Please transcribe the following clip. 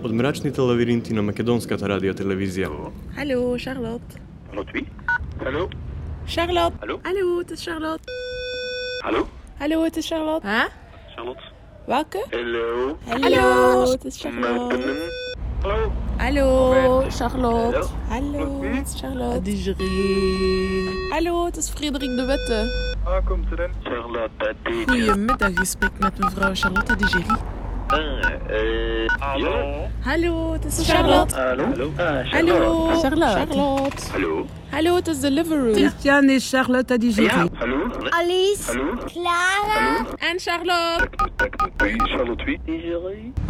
Од мрачните лавиринти на македонската радиотелевизија. Hallo, Charlotte. Hallo, wie? Hallo? Charlotte. Hallo? Hallo, het is Charlotte. Hallo? Hallo, het is Charlotte. Huh? Charlotte? Welke? Hallo? Hallo, het is Charlotte. Hallo? Hallo, Charlotte. Hallo? Hallo, het is Charlotte. Adigerie. Hallo, het is Frederik de Wette. Komt erin. Charlotte, die. Goedemiddag, je spreekt met mevrouw Charlotte Adigerie. Hallo? Hallo, het is Charlotte. Hallo? Hallo, Charlotte. Charlotte. Hallo? Hallo, het is Deliveroo. Christian is Charlotte Adigerie. Ja, hallo? Alice, Hallo? Clara, En Charlotte. Wie? Charlotte, wie?